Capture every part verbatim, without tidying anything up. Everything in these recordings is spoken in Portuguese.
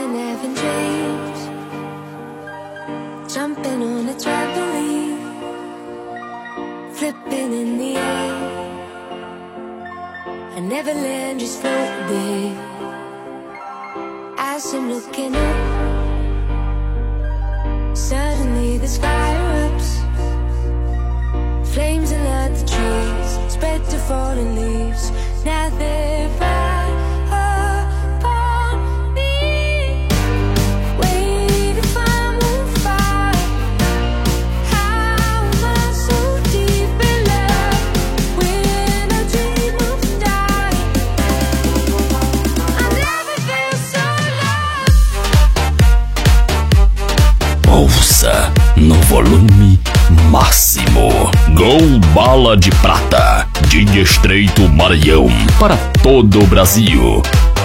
been having dreams, jumping on a trampoline, flipping in the air. I never land, just float there. As I'm looking up, suddenly the sky erupts. Flames alert the trees, spread to fallen leaves. Now they're right upon me, waiting for the fire. How am I so deep in love when I dream of dying? I never feel so loved. Ouça no volume máximo. Gol Bala de Prata, de Estreito Maranhão para todo o Brasil.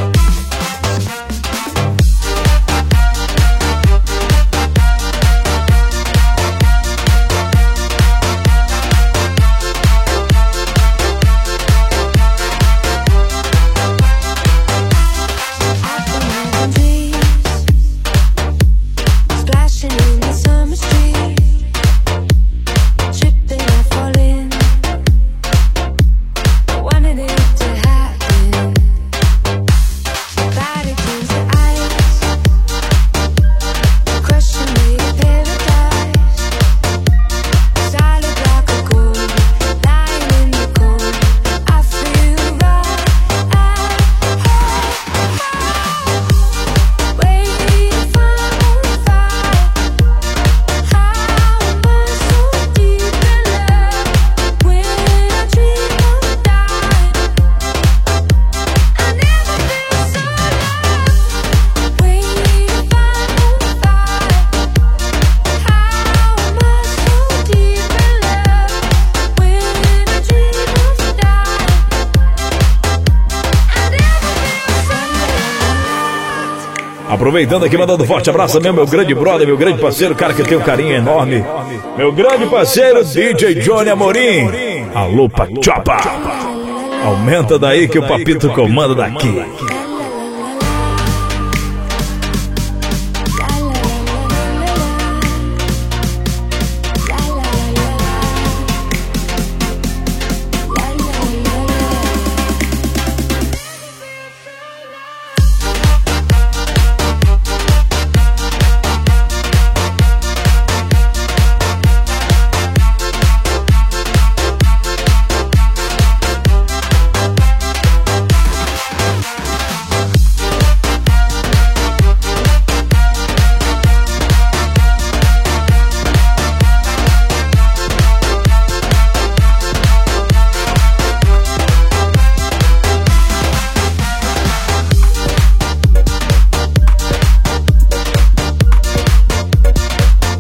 Aproveitando aqui, mandando um forte abraço também, meu grande brother, meu grande parceiro, cara que tem um carinho enorme. Meu grande parceiro, D J Johnny Amorim. Alô, Pachopa. Aumenta daí que o papito comanda daqui.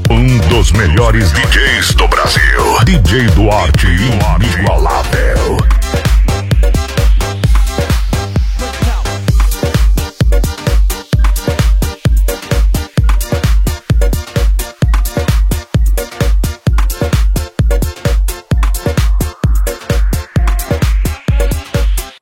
Melhores D Js do Brasil. D J Duarte inigualável.